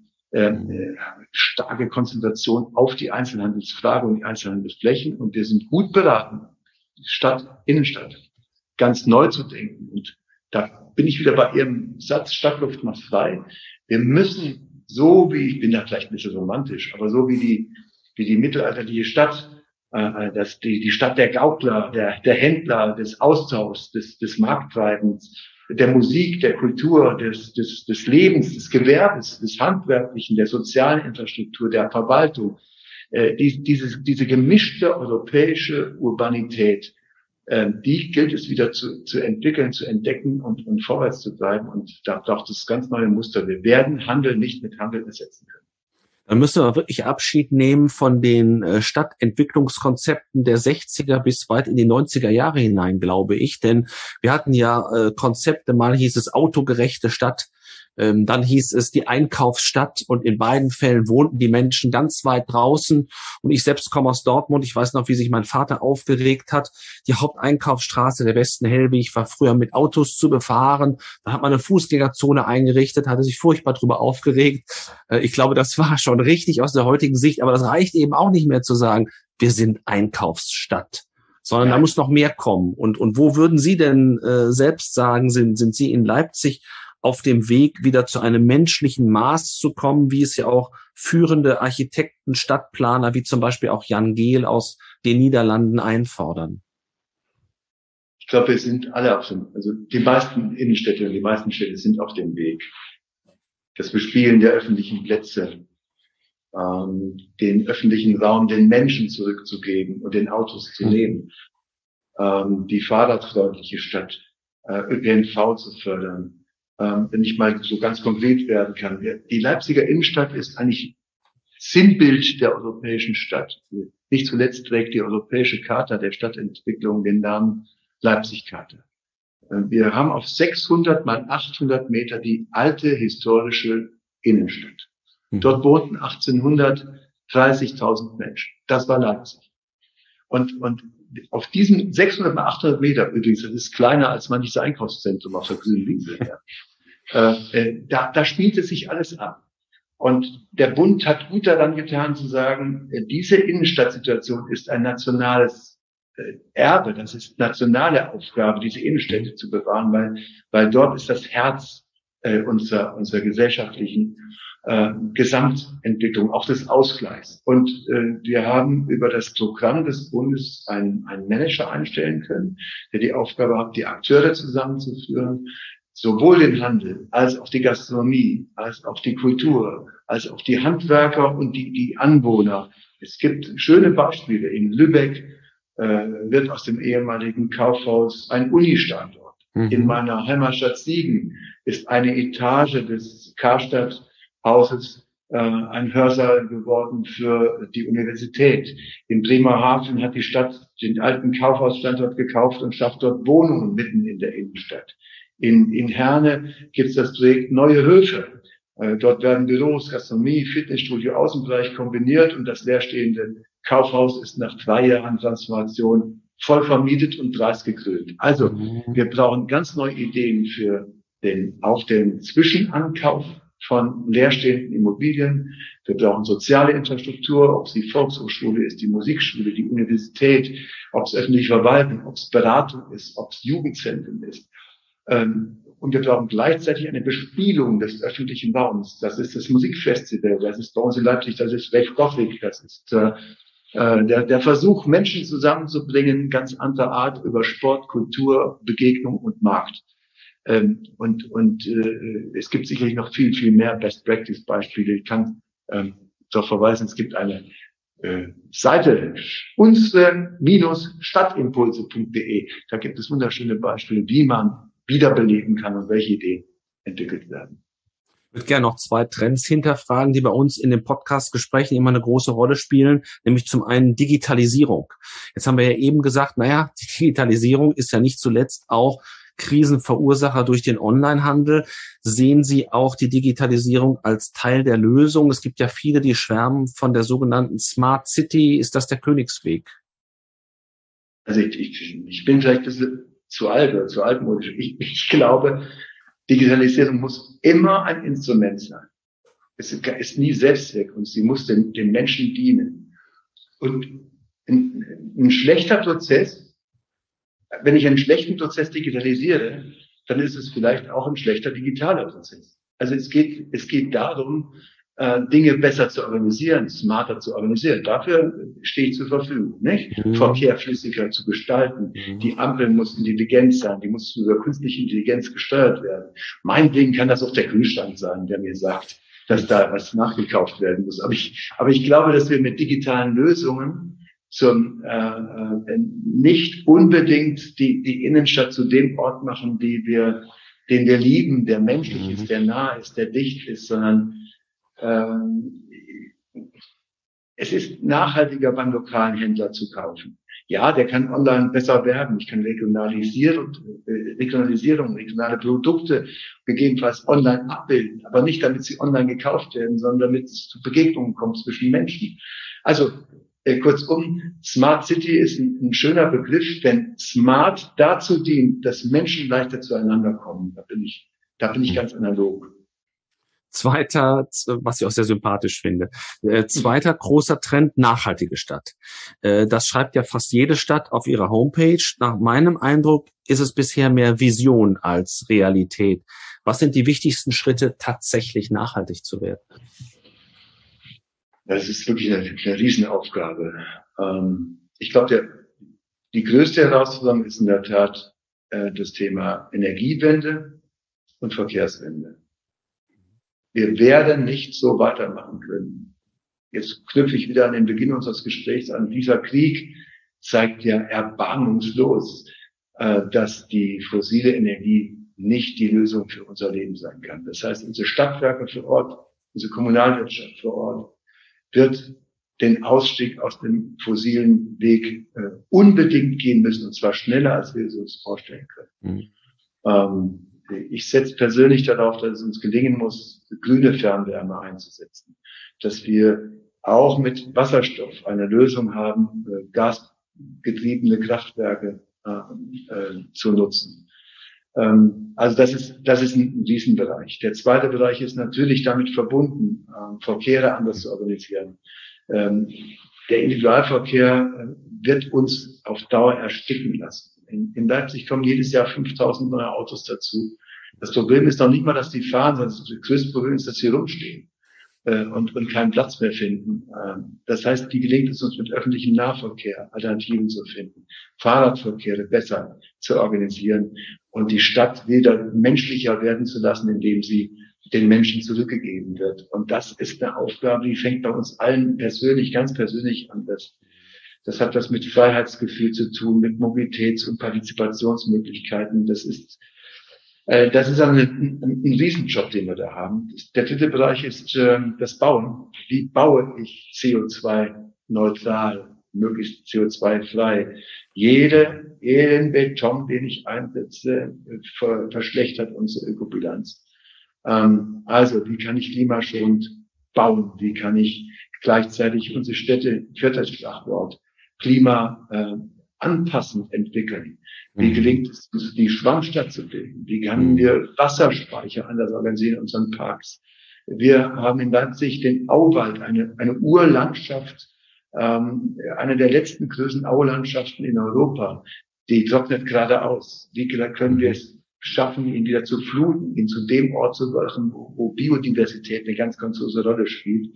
starke Konzentration auf die Einzelhandelsfrage und die Einzelhandelsflächen. Und wir sind gut beraten, Innenstadt ganz neu zu denken. Und da bin ich wieder bei Ihrem Satz, Stadtluft macht frei. Wir müssen ich bin da vielleicht ein bisschen romantisch, aber so wie die mittelalterliche Stadt, die Stadt der Gaukler, der Händler, des Austauschs, des Markttreibens, der Musik, der Kultur, des Lebens, des Gewerbes, des Handwerklichen, der sozialen Infrastruktur, der Verwaltung, diese gemischte europäische Urbanität, die gilt es wieder zu entwickeln, zu entdecken und vorwärts zu treiben. Und da braucht es ganz neue Muster. Wir werden Handel nicht mit Handel ersetzen können. Dann müssen wir wirklich Abschied nehmen von den Stadtentwicklungskonzepten der 60er bis weit in die 90er Jahre hinein, glaube ich. Denn wir hatten ja Konzepte, mal hieß es autogerechte Stadt, dann hieß es die Einkaufsstadt, und in beiden Fällen wohnten die Menschen ganz weit draußen. Und ich selbst komme aus Dortmund. Ich weiß noch, wie sich mein Vater aufgeregt hat. Die Haupteinkaufsstraße, der Westen-Hellweg, war früher mit Autos zu befahren. Da hat man eine Fußgängerzone eingerichtet, hatte sich furchtbar drüber aufgeregt. Ich glaube, das war schon richtig aus der heutigen Sicht. Aber das reicht eben auch nicht mehr zu sagen, wir sind Einkaufsstadt, sondern da muss noch mehr kommen. Und wo würden Sie denn selbst sagen, sind Sie in Leipzig auf dem Weg, wieder zu einem menschlichen Maß zu kommen, wie es ja auch führende Architekten, Stadtplaner, wie zum Beispiel auch Jan Gehl aus den Niederlanden einfordern? Ich glaube, wir sind alle also die meisten Innenstädte und die meisten Städte sind auf dem Weg. Das Bespielen der öffentlichen Plätze, den öffentlichen Raum den Menschen zurückzugeben und den Autos zu nehmen, die fahrradfreundliche Stadt, ÖPNV zu fördern. Wenn ich mal so ganz konkret werden kann. Die Leipziger Innenstadt ist eigentlich Sinnbild der europäischen Stadt. Nicht zuletzt trägt die Europäische Charta der Stadtentwicklung den Namen Leipzig-Charta. Wir haben auf 600 mal 800 Meter die alte historische Innenstadt. Dort wohnten 1800 30.000 Menschen. Das war Leipzig. Und auf diesen 600 mal 800 Meter übrigens, das ist kleiner als manches Einkaufszentrum auf der grünen Wiese, da spielte sich alles ab. Und der Bund hat gut daran getan zu sagen, diese Innenstadtsituation ist ein nationales Erbe, das ist nationale Aufgabe, diese Innenstädte zu bewahren, weil dort ist das Herz unserer gesellschaftlichen Gesamtentwicklung, auch des Ausgleichs. Und wir haben über das Programm des Bundes einen Manager einstellen können, der die Aufgabe hat, die Akteure zusammenzuführen, sowohl den Handel als auch die Gastronomie, als auch die Kultur, als auch die Handwerker und die Anwohner. Es gibt schöne Beispiele. In Lübeck wird aus dem ehemaligen Kaufhaus ein Uni-Standort. In meiner Heimatstadt Siegen ist eine Etage des Karstadt-Hauses ein Hörsaal geworden für die Universität. In Bremerhaven hat die Stadt den alten Kaufhausstandort gekauft und schafft dort Wohnungen mitten in der Innenstadt. In Herne gibt es das Projekt Neue Höfe. Dort werden Büros, Gastronomie, Fitnessstudio, Außenbereich kombiniert und das leerstehende Kaufhaus ist nach 3 Jahren Transformation voll vermietet und preisgekrönt. Also wir brauchen ganz neue Ideen für auch den Zwischenankauf von leerstehenden Immobilien. Wir brauchen soziale Infrastruktur, ob es die Volkshochschule ist, die Musikschule, die Universität, ob es öffentliche Verwaltung, ob es Beratung ist, ob es Jugendzentren ist. Und wir brauchen gleichzeitig eine Bespielung des öffentlichen Raums. Das ist das Musikfestival, das ist bei uns in Leipzig, das ist Wave Gothic, das ist der Versuch, Menschen zusammenzubringen, ganz anderer Art über Sport, Kultur, Begegnung und Markt. Es gibt sicherlich noch viel, viel mehr Best-Practice-Beispiele. Ich kann darauf verweisen, es gibt eine Seite, unsere-stadtimpulse.de. Da gibt es wunderschöne Beispiele, wie man wiederbeleben kann und welche Ideen entwickelt werden. Ich würde gerne noch 2 Trends hinterfragen, die bei uns in den Podcast-Gesprächen immer eine große Rolle spielen, nämlich zum einen Digitalisierung. Jetzt haben wir ja eben gesagt, die Digitalisierung ist ja nicht zuletzt auch Krisenverursacher durch den Onlinehandel. Sehen Sie auch die Digitalisierung als Teil der Lösung? Es gibt ja viele, die schwärmen von der sogenannten Smart City. Ist das der Königsweg? Also ich bin vielleicht ein bisschen zu alt oder zu altmodisch. Ich glaube, Digitalisierung muss immer ein Instrument sein. Es ist nie Selbstzweck und sie muss dem Menschen dienen. Und ein schlechter Prozess, wenn ich einen schlechten Prozess digitalisiere, dann ist es vielleicht auch ein schlechter digitaler Prozess. Also es geht darum, Dinge besser zu organisieren, smarter zu organisieren. Dafür stehe ich zur Verfügung, nicht? Verkehr flüssiger zu gestalten. Die Ampel muss intelligent sein, die muss über künstliche Intelligenz gesteuert werden. Meinetwegen kann das auch der Kühlschrank sein, der mir sagt, dass da was nachgekauft werden muss. Aber ich glaube, dass wir mit digitalen Lösungen nicht unbedingt die Innenstadt zu dem Ort machen, den wir lieben, der menschlich ist, der nah ist, der dicht ist, sondern es ist nachhaltiger beim lokalen Händler zu kaufen. Ja, der kann online besser werben. Ich kann Regionalisierung, regionale Produkte gegebenenfalls online abbilden, aber nicht, damit sie online gekauft werden, sondern damit es zu Begegnungen kommt zwischen Menschen. Also kurzum, Smart City ist ein schöner Begriff, wenn Smart dazu dient, dass Menschen leichter zueinander kommen. Da bin ich ganz analog. Zweiter, was ich auch sehr sympathisch finde, zweiter großer Trend, nachhaltige Stadt. Das schreibt ja fast jede Stadt auf ihrer Homepage. Nach meinem Eindruck ist es bisher mehr Vision als Realität. Was sind die wichtigsten Schritte, tatsächlich nachhaltig zu werden? Das ist wirklich eine Riesenaufgabe. Ich glaube, die größte Herausforderung ist in der Tat das Thema Energiewende und Verkehrswende. Wir werden nicht so weitermachen können. Jetzt knüpfe ich wieder an den Beginn unseres Gesprächs an. Dieser Krieg zeigt ja erbarmungslos, dass die fossile Energie nicht die Lösung für unser Leben sein kann. Das heißt, unsere Stadtwerke vor Ort, unsere Kommunalwirtschaft vor Ort wird den Ausstieg aus dem fossilen Weg unbedingt gehen müssen, und zwar schneller, als wir es uns vorstellen können. Ich setze persönlich darauf, dass es uns gelingen muss, grüne Fernwärme einzusetzen, dass wir auch mit Wasserstoff eine Lösung haben, gasgetriebene Kraftwerke zu nutzen. Also das ist ein Riesenbereich. Der zweite Bereich ist natürlich damit verbunden, Verkehre anders zu organisieren. Der Individualverkehr wird uns auf Dauer ersticken lassen. In Leipzig kommen jedes Jahr 5.000 neue Autos dazu. Das Problem ist noch nicht mal, dass die fahren, sondern das größte Problem ist, dass sie rumstehen und keinen Platz mehr finden. Das heißt, wie gelingt es uns mit öffentlichem Nahverkehr Alternativen zu finden, Fahrradverkehre besser zu organisieren und die Stadt wieder menschlicher werden zu lassen, indem sie den Menschen zurückgegeben wird. Und das ist eine Aufgabe, die fängt bei uns allen persönlich, ganz persönlich an. Das hat was mit Freiheitsgefühl zu tun, mit Mobilitäts- und Partizipationsmöglichkeiten. Das ist ein Riesenjob, den wir da haben. Der dritte Bereich ist das Bauen. Wie baue ich CO2-neutral, möglichst CO2-frei? Jeden Beton, den ich einsetze, verschlechtert unsere Ökobilanz. Also, wie kann ich klimaschonend bauen? Wie kann ich gleichzeitig unsere Städte, vierter Schlagwort, anpassend entwickeln? Wie gelingt es, die Schwammstadt zu bilden? Wie können wir Wasserspeicher anders organisieren in unseren Parks? Wir haben in Leipzig den Auwald, eine Urlandschaft, eine der letzten größten Aulandschaften in Europa. Die trocknet gerade aus. Wie können wir es schaffen, ihn wieder zu fluten, ihn zu dem Ort zu machen, wo Biodiversität eine ganz, ganz große Rolle spielt?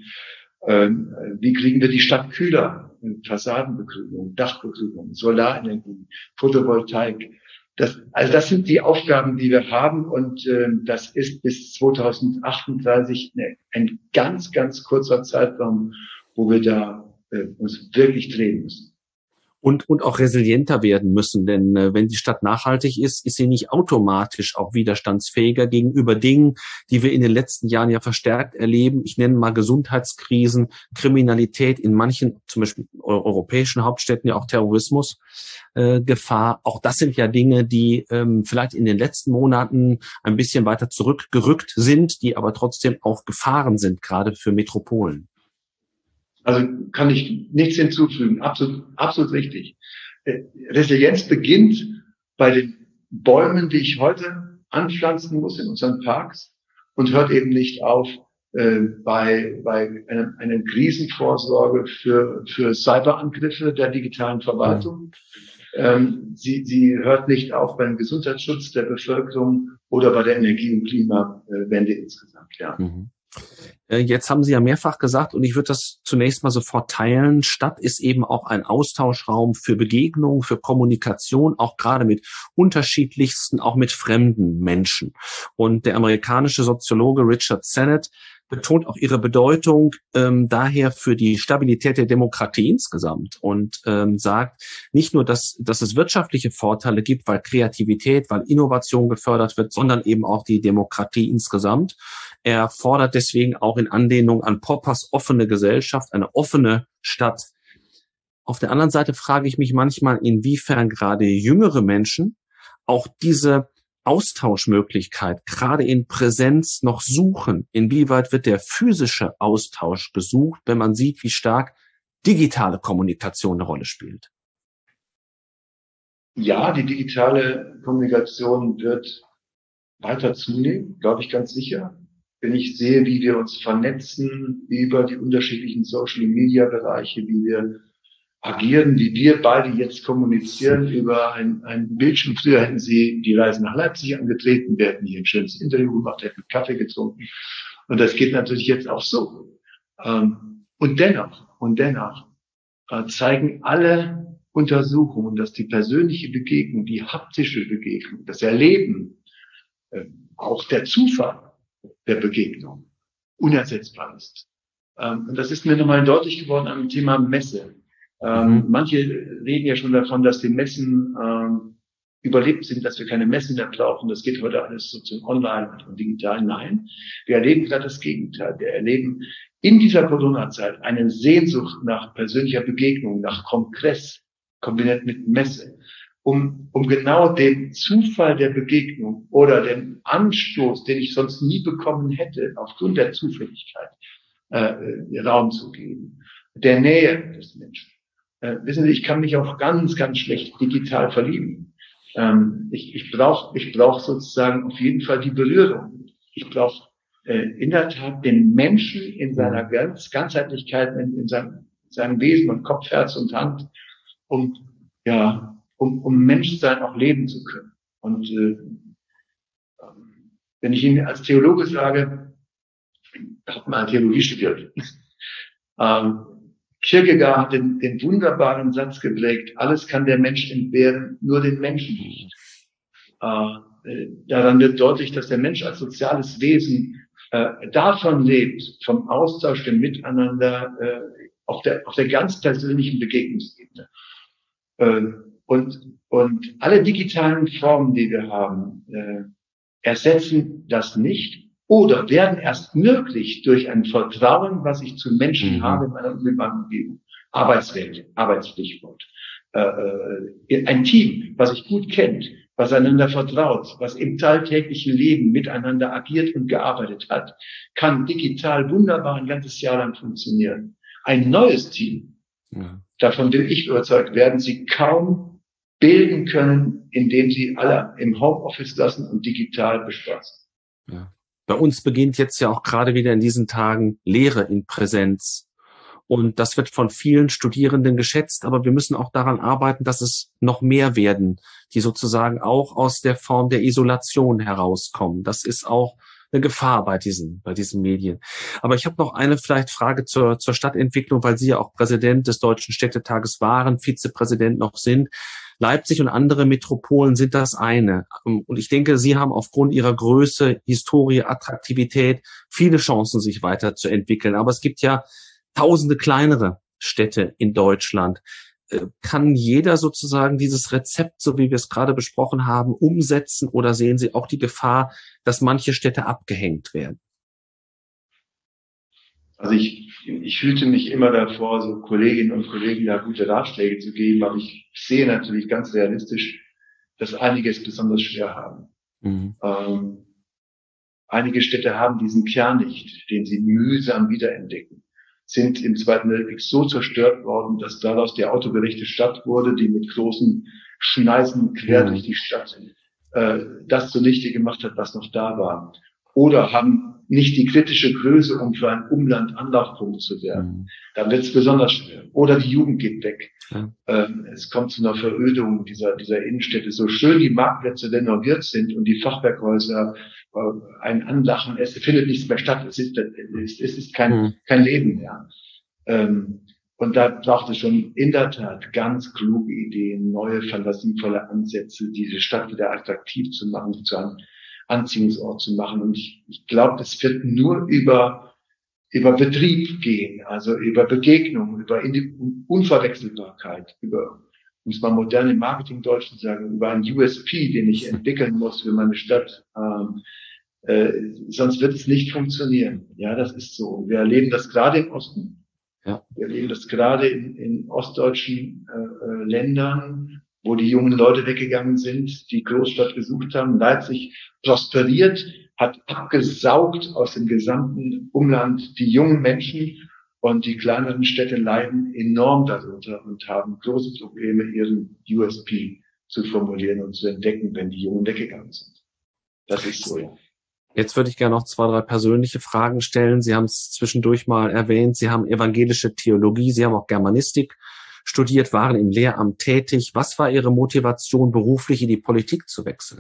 Wie kriegen wir die Stadt kühler? Fassadenbegrünung, Dachbegrünung, Solarenergie, Photovoltaik. Das sind die Aufgaben, die wir haben, und das ist bis 2038 ein ganz, ganz kurzer Zeitraum, wo wir da uns wirklich drehen müssen. Und auch resilienter werden müssen, denn wenn die Stadt nachhaltig ist, ist sie nicht automatisch auch widerstandsfähiger gegenüber Dingen, die wir in den letzten Jahren ja verstärkt erleben. Ich nenne mal Gesundheitskrisen, Kriminalität in manchen, zum Beispiel europäischen Hauptstädten, ja auch Terrorismus, Gefahr. Auch das sind ja Dinge, die vielleicht in den letzten Monaten ein bisschen weiter zurückgerückt sind, die aber trotzdem auch Gefahren sind, gerade für Metropolen. Also kann ich nichts hinzufügen. Absolut richtig. Resilienz beginnt bei den Bäumen, die ich heute anpflanzen muss in unseren Parks, und hört eben nicht auf bei einer Krisenvorsorge für Cyberangriffe der digitalen Verwaltung. Sie hört nicht auf beim Gesundheitsschutz der Bevölkerung oder bei der Energie- und Klimawende insgesamt. Ja. Jetzt haben Sie ja mehrfach gesagt, und ich würde das zunächst mal sofort teilen, Stadt ist eben auch ein Austauschraum für Begegnung, für Kommunikation, auch gerade mit unterschiedlichsten, auch mit fremden Menschen. Und der amerikanische Soziologe Richard Sennett betont auch ihre Bedeutung daher für die Stabilität der Demokratie insgesamt und sagt nicht nur, dass es wirtschaftliche Vorteile gibt, weil Kreativität, weil Innovation gefördert wird, sondern eben auch die Demokratie insgesamt. Er fordert deswegen auch in Anlehnung an Poppers offene Gesellschaft, eine offene Stadt. Auf der anderen Seite frage ich mich manchmal, inwiefern gerade jüngere Menschen auch diese Austauschmöglichkeit gerade in Präsenz noch suchen. Inwieweit wird der physische Austausch gesucht, wenn man sieht, wie stark digitale Kommunikation eine Rolle spielt? Ja, die digitale Kommunikation wird weiter zunehmen, glaube ich ganz sicher. Wenn ich sehe, wie wir uns vernetzen über die unterschiedlichen Social-Media-Bereiche, wie wir agieren, wie wir beide jetzt kommunizieren über ein Bildschirm. Früher hätten Sie die Reise nach Leipzig angetreten, wir hätten hier ein schönes Interview gemacht, hätten Kaffee getrunken. Und das geht natürlich jetzt auch so. Und dennoch zeigen alle Untersuchungen, dass die persönliche Begegnung, die haptische Begegnung, das Erleben, auch der Zufall der Begegnung unersetzbar ist. Und das ist mir nochmal deutlich geworden am Thema Messe. Manche reden ja schon davon, dass die Messen überlebt sind, dass wir keine Messen mehr brauchen. Das geht heute alles so zum Online und digital. Nein, wir erleben gerade das Gegenteil. Wir erleben in dieser Corona-Zeit eine Sehnsucht nach persönlicher Begegnung, nach Kongress, kombiniert mit Messe. um genau den Zufall der Begegnung oder den Anstoß, den ich sonst nie bekommen hätte, aufgrund der Zufälligkeit, Raum zu geben. Der Nähe des Menschen. Wissen Sie, ich kann mich auch ganz, ganz schlecht digital verlieben. Ich brauch sozusagen auf jeden Fall die Berührung. Ich brauche in der Tat den Menschen in seiner Ganzheitlichkeit, in seinem Wesen und Kopf, Herz und Hand, um Menschsein auch leben zu können. Und wenn ich Ihnen als Theologe sage, ich habe mal Theologie studiert, Kierkegaard hat den wunderbaren Satz geprägt: Alles kann der Mensch entbehren, nur den Menschen nicht. Daran wird deutlich, dass der Mensch als soziales Wesen davon lebt, vom Austausch, dem Miteinander, auf der ganz persönlichen Begegnungsebene. Und alle digitalen Formen, die wir haben, ersetzen das nicht oder werden erst möglich durch ein Vertrauen, was ich zu Menschen habe in meiner Umgebung. Arbeitswelt, Arbeitsstichwort. Ein Team, was sich gut kennt, was einander vertraut, was im tagtäglichen Leben miteinander agiert und gearbeitet hat, kann digital wunderbar ein ganzes Jahr lang funktionieren. Ein neues Team, davon bin ich überzeugt, werden Sie kaum bilden können, indem Sie alle im Homeoffice lassen und digital bespaßen. Ja. Bei uns beginnt jetzt ja auch gerade wieder in diesen Tagen Lehre in Präsenz. Und das wird von vielen Studierenden geschätzt, aber wir müssen auch daran arbeiten, dass es noch mehr werden, die sozusagen auch aus der Form der Isolation herauskommen. Das ist auch eine Gefahr bei diesen Medien. Aber ich habe noch eine vielleicht Frage zur Stadtentwicklung, weil Sie ja auch Präsident des Deutschen Städtetages waren, Vizepräsident noch sind. Leipzig und andere Metropolen sind das eine. Und ich denke, Sie haben aufgrund Ihrer Größe, Historie, Attraktivität viele Chancen, sich weiterzuentwickeln. Aber es gibt ja tausende kleinere Städte in Deutschland. Kann jeder sozusagen dieses Rezept, so wie wir es gerade besprochen haben, umsetzen, oder sehen Sie auch die Gefahr, dass manche Städte abgehängt werden? Also ich hüte mich immer davor, so Kolleginnen und Kollegen da gute Ratschläge zu geben, aber ich sehe natürlich ganz realistisch, dass einige es besonders schwer haben. Einige Städte haben diesen Kern nicht, den sie mühsam wiederentdecken, sind im Zweiten Weltkrieg so zerstört worden, dass daraus die autogerechte Stadt wurde, die mit großen Schneisen quer durch die Stadt das zunichte gemacht hat, was noch da war. Oder haben nicht die kritische Größe, um für ein Umland Anlaufpunkt zu werden. Dann wird es besonders schwer. Oder die Jugend geht weg. Es kommt zu einer Verödung dieser Innenstädte. So schön die Marktplätze renoviert sind und die Fachwerkhäuser ein Anlachen, es findet nichts mehr statt. Es ist kein Leben mehr. Und da braucht es schon in der Tat ganz kluge Ideen, neue, fantasievolle Ansätze, diese Stadt wieder attraktiv zu machen, zu einem Anziehungsort zu machen. Und ich glaube, das wird nur über Betrieb gehen, also über Begegnung, über Unverwechselbarkeit, um es mal modern im Marketingdeutsch zu sagen, über einen USP, den ich entwickeln muss für meine Stadt. Sonst wird es nicht funktionieren. Ja, das ist so. Wir erleben das gerade im Osten. Ja. Wir erleben das gerade in ostdeutschen Ländern, wo die jungen Leute weggegangen sind, die Großstadt gesucht haben. Leipzig prosperiert, hat abgesaugt aus dem gesamten Umland die jungen Menschen, und die kleineren Städte leiden enorm darunter und haben große Probleme, ihren USP zu formulieren und zu entdecken, wenn die Jungen weggegangen sind. Das ist so, ja. Jetzt würde ich gerne noch 2, 3 persönliche Fragen stellen. Sie haben es zwischendurch mal erwähnt, Sie haben evangelische Theologie, Sie haben auch Germanistik studiert, waren im Lehramt tätig. Was war Ihre Motivation, beruflich in die Politik zu wechseln?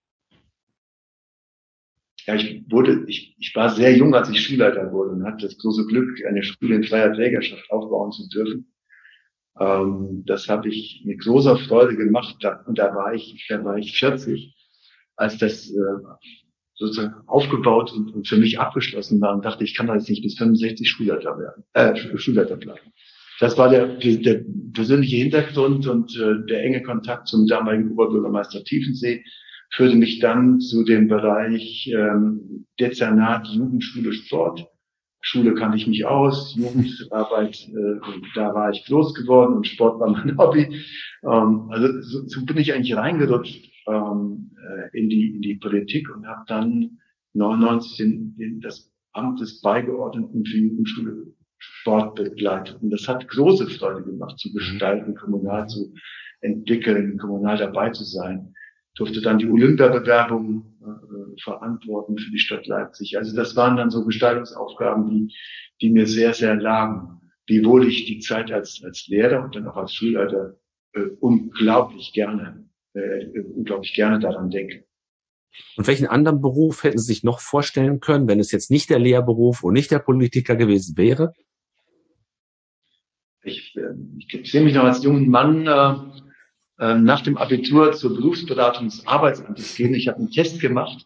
Ja, ich war sehr jung, als ich Schulleiter wurde, und hatte das große Glück, eine Schule in freier Trägerschaft aufbauen zu dürfen. Das habe ich mit großer Freude gemacht, und da war ich 40, als das sozusagen aufgebaut und für mich abgeschlossen war, und dachte, ich kann da jetzt nicht bis 65 Schulleiter bleiben. Das war der persönliche Hintergrund, und der enge Kontakt zum damaligen Oberbürgermeister Tiefensee führte mich dann zu dem Bereich Dezernat Jugendschule Sport, Schule kannte ich mich aus, Jugendarbeit, da war ich groß geworden und Sport war mein Hobby. Also so bin ich eigentlich reingerutscht in die Politik und habe dann 99 das Amt des Beigeordneten für Jugendschule Sport begleitet. Und das hat große Freude gemacht, zu gestalten, kommunal zu entwickeln, kommunal dabei zu sein. Durfte dann die Olympiabewerbung verantworten für die Stadt Leipzig. Also das waren dann so Gestaltungsaufgaben, die mir sehr, sehr lagen. Wiewohl ich die Zeit als Lehrer und dann auch als Schulleiter unglaublich gerne daran denke. Und welchen anderen Beruf hätten Sie sich noch vorstellen können, wenn es jetzt nicht der Lehrberuf und nicht der Politiker gewesen wäre? Ich sehe mich noch als jungen Mann nach dem Abitur zur Berufsberatung des Arbeitsamtes gehen. Ich habe einen Test gemacht,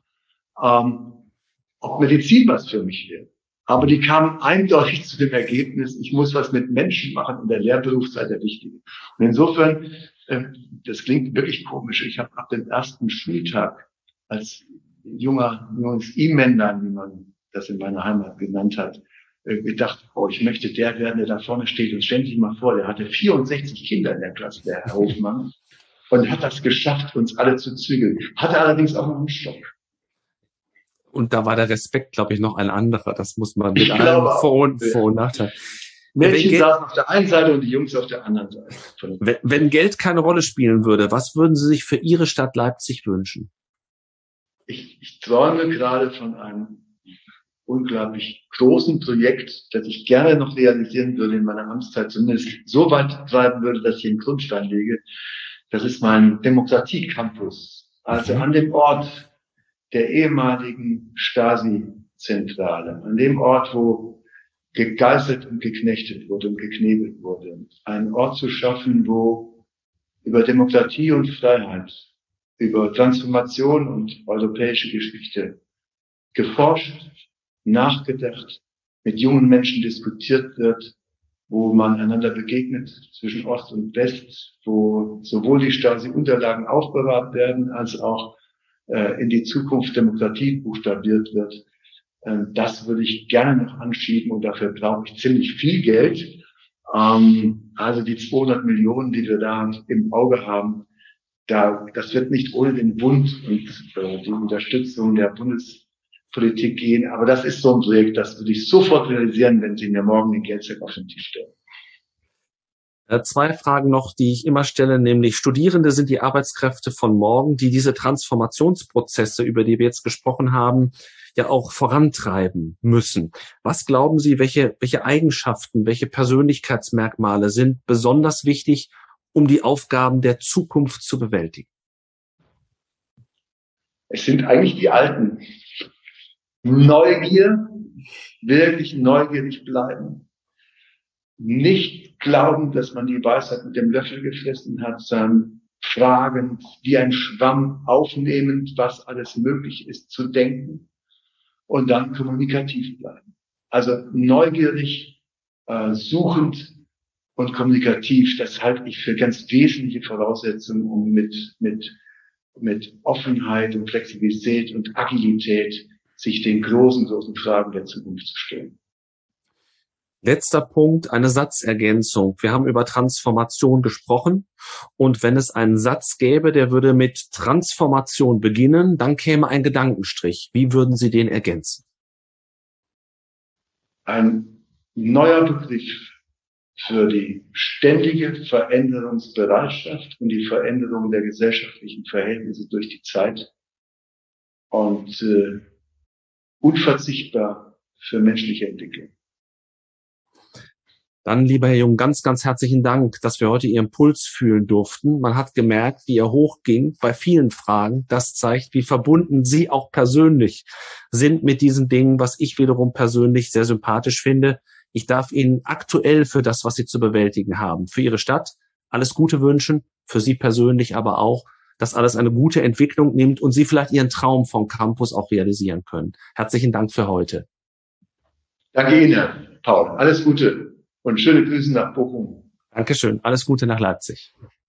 ob Medizin was für mich wäre. Aber die kamen eindeutig zu dem Ergebnis, ich muss was mit Menschen machen und der Lehrberuf sei der wichtige. Und insofern, das klingt wirklich komisch, ich habe ab dem ersten Schultag als junges E-Männlein, wie man das in meiner Heimat genannt hat, gedacht, ich möchte der werden, der da vorne steht. Und stellen Sie sich mal vor, der hatte 64 Kinder in der Klasse, der Herr Hofmann, und hat das geschafft, uns alle zu zügeln. Hatte allerdings auch noch einen Stock. Und da war der Respekt, glaube ich, noch ein anderer. Das muss man mit allem Vor- und Nachteil. Mädchen saßen auf der einen Seite und die Jungs auf der anderen Seite. Wenn Geld keine Rolle spielen würde, was würden Sie sich für Ihre Stadt Leipzig wünschen? Ich träume gerade von einem unglaublich großen Projekt, das ich gerne noch realisieren würde in meiner Amtszeit, zumindest so weit treiben würde, dass ich einen Grundstein lege. Das ist mein Demokratie-Campus. Also an dem Ort der ehemaligen Stasi-Zentrale, an dem Ort, wo gegeißelt und geknechtet wurde und geknebelt wurde. Einen Ort zu schaffen, wo über Demokratie und Freiheit, über Transformation und europäische Geschichte geforscht, nachgedacht, mit jungen Menschen diskutiert wird, wo man einander begegnet zwischen Ost und West, wo sowohl die Stasi-Unterlagen aufbewahrt werden, als auch in die Zukunft Demokratie buchstabiert wird. Das würde ich gerne noch anschieben und dafür brauche ich ziemlich viel Geld. Also die 200 Millionen, die wir da im Auge haben, das wird nicht ohne den Bund und die Unterstützung der Bundespolitik gehen. Aber das ist so ein Projekt, das würde ich sofort realisieren, wenn Sie mir morgen den Geldsack auf den Tisch stellen. 2 Fragen noch, die ich immer stelle, nämlich Studierende sind die Arbeitskräfte von morgen, die diese Transformationsprozesse, über die wir jetzt gesprochen haben, ja auch vorantreiben müssen. Was glauben Sie, welche Eigenschaften, welche Persönlichkeitsmerkmale sind besonders wichtig, um die Aufgaben der Zukunft zu bewältigen? Es sind eigentlich die Alten. Neugier, wirklich neugierig bleiben. Nicht glauben, dass man die Weisheit mit dem Löffel gefressen hat, sondern fragen, wie ein Schwamm aufnehmend, was alles möglich ist, zu denken und dann kommunikativ bleiben. Also neugierig, suchend und kommunikativ, das halte ich für ganz wesentliche Voraussetzungen, um mit Offenheit und Flexibilität und Agilität sich den großen Fragen der Zukunft zu stellen. Letzter Punkt, eine Satzergänzung. Wir haben über Transformation gesprochen und wenn es einen Satz gäbe, der würde mit Transformation beginnen, dann käme ein Gedankenstrich. Wie würden Sie den ergänzen? Ein neuer Begriff für die ständige Veränderungsbereitschaft und die Veränderung der gesellschaftlichen Verhältnisse durch die Zeit und unverzichtbar für menschliche Entwicklung. Dann, lieber Herr Jung, ganz, ganz herzlichen Dank, dass wir heute Ihren Puls fühlen durften. Man hat gemerkt, wie er hochging bei vielen Fragen. Das zeigt, wie verbunden Sie auch persönlich sind mit diesen Dingen, was ich wiederum persönlich sehr sympathisch finde. Ich darf Ihnen aktuell für das, was Sie zu bewältigen haben, für Ihre Stadt alles Gute wünschen, für Sie persönlich aber auch, dass alles eine gute Entwicklung nimmt und Sie vielleicht Ihren Traum vom Campus auch realisieren können. Herzlichen Dank für heute. Danke Ihnen, Paul. Alles Gute und schöne Grüße nach Bochum. Dankeschön. Alles Gute nach Leipzig.